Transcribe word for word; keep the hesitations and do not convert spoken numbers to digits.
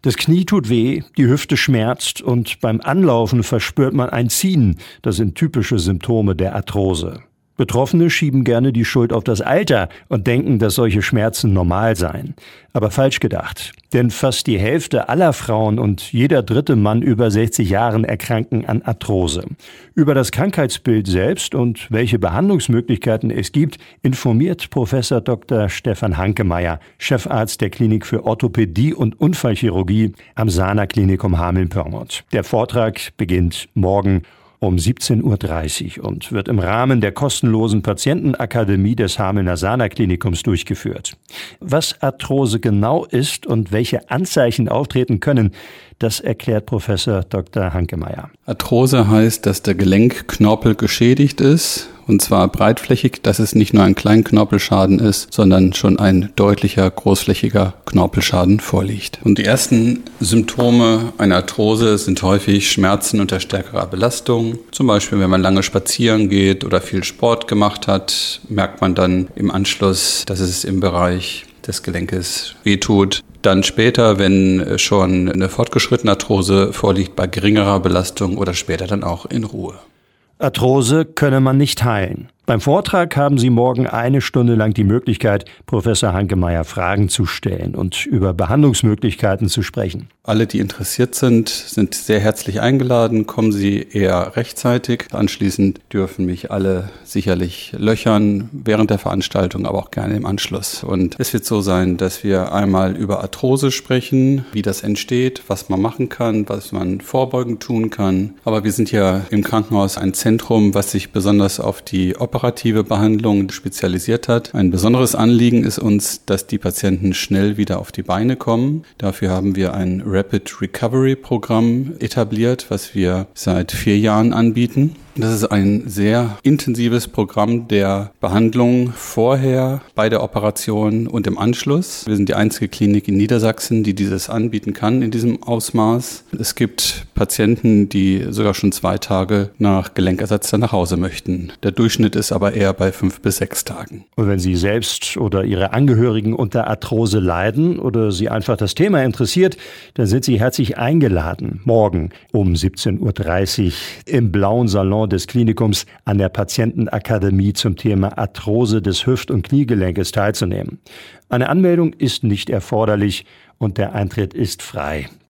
Das Knie tut weh, die Hüfte schmerzt und beim Anlaufen verspürt man ein Ziehen. Das sind typische Symptome der Arthrose. Betroffene schieben gerne die Schuld auf das Alter und denken, dass solche Schmerzen normal seien. Aber falsch gedacht. Denn fast die Hälfte aller Frauen und jeder dritte Mann über sechzig Jahren erkranken an Arthrose. Über das Krankheitsbild selbst und welche Behandlungsmöglichkeiten es gibt, informiert Professor Doktor Stefan Hankemeyer, Chefarzt der Klinik für Orthopädie und Unfallchirurgie am Sana Klinikum Hameln-Pyrmont. Der Vortrag beginnt morgen um siebzehn Uhr dreißig und wird im Rahmen der kostenlosen Patientenakademie des Hamelner Sana Klinikums durchgeführt. Was Arthrose genau ist und welche Anzeichen auftreten können, das erklärt Professor Doktor Hankemeyer. Arthrose heißt, dass der Gelenkknorpel geschädigt ist, und zwar breitflächig, dass es nicht nur ein Kleinknorpelschaden ist, sondern schon ein deutlicher, großflächiger Knorpelschaden vorliegt. Und die ersten Symptome einer Arthrose sind häufig Schmerzen unter stärkerer Belastung. Zum Beispiel, wenn man lange spazieren geht oder viel Sport gemacht hat, merkt man dann im Anschluss, dass es im Bereich des Gelenkes wehtut. Dann später, wenn schon eine fortgeschrittene Arthrose vorliegt, bei geringerer Belastung oder später dann auch in Ruhe. Arthrose könne man nicht heilen. Beim Vortrag haben Sie morgen eine Stunde lang die Möglichkeit, Professor Hankemeyer Fragen zu stellen und über Behandlungsmöglichkeiten zu sprechen. Alle, die interessiert sind, sind sehr herzlich eingeladen. Kommen Sie eher rechtzeitig. Anschließend dürfen mich alle sicherlich löchern während der Veranstaltung, aber auch gerne im Anschluss. Und es wird so sein, dass wir einmal über Arthrose sprechen, wie das entsteht, was man machen kann, was man vorbeugend tun kann. Aber wir sind ja im Krankenhaus ein Zentrum, was sich besonders auf die Operation operative Behandlung spezialisiert hat. Ein besonderes Anliegen ist uns, dass die Patienten schnell wieder auf die Beine kommen. Dafür haben wir ein Rapid Recovery Programm etabliert, was wir seit vier Jahren anbieten. Das ist ein sehr intensives Programm der Behandlung vorher, bei der Operation und im Anschluss. Wir sind die einzige Klinik in Niedersachsen, die dieses anbieten kann in diesem Ausmaß. Es gibt Patienten, die sogar schon zwei Tage nach Gelenkersatz dann nach Hause möchten. Der Durchschnitt ist aber eher bei fünf bis sechs Tagen. Und wenn Sie selbst oder Ihre Angehörigen unter Arthrose leiden oder Sie einfach das Thema interessiert, dann sind Sie herzlich eingeladen, morgen um siebzehn Uhr dreißig im blauen Salon des Klinikums an der Patientenakademie zum Thema Arthrose des Hüft- und Kniegelenkes teilzunehmen. Eine Anmeldung ist nicht erforderlich und der Eintritt ist frei.